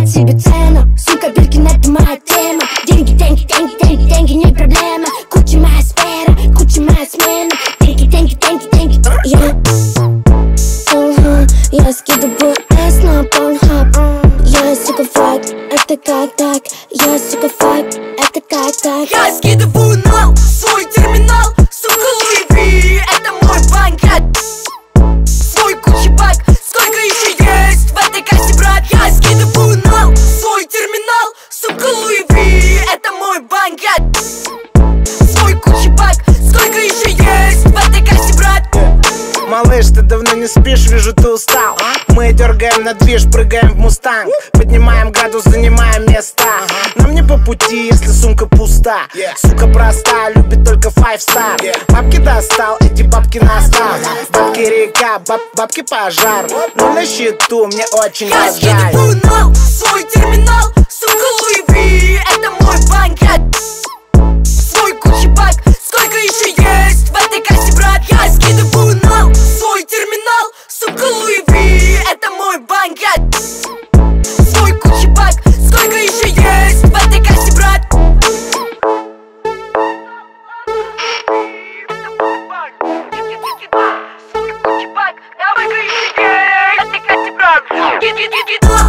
знать себе цену. Сука, Биркин, это моя тема. Деньги, деньги, деньги, деньги, деньги не проблема. Куча моя сфера, куча моя смена. Деньги, деньги, деньги, деньги. Я скидываю S на Pornhub. Я сука факт, это как так? Я сука факт, это как так? Я скидываю нал, свой терминал. Сука, Луи Ви, это мой банкет. Свой кучебак, сколько еще есть в этой кассе, брат? Я скидываю нал, свой терминал. Сука, Луи Ви, это мой банкет. Свой кучебак, сколько еще есть в этой кассе, брат? Малыш, ты давно не спишь, вижу, ты устал. Мы дергаем на движ, прыгаем в мустанг. Поднимаем градус, занимаем места. Нам не по пути, если сумка пуста. Сука проста, любит только 5-star. Бабки достал, эти бабки настал. Бабки река, бабки пожар. Но на счету мне очень Я жаль. скидываю нал, свой терминал. Сука, Луи Ви, это мой банкет. Свой кучебак, сколько еще есть в этой кассе, брат? Я скидываю нал, свой терминал. Сука, Луи Ви, это мой банкет. Свой кучебак, сколько еще есть в этой кассе, брат? Свой кучебак, сколько еще есть в этой кассе, брат?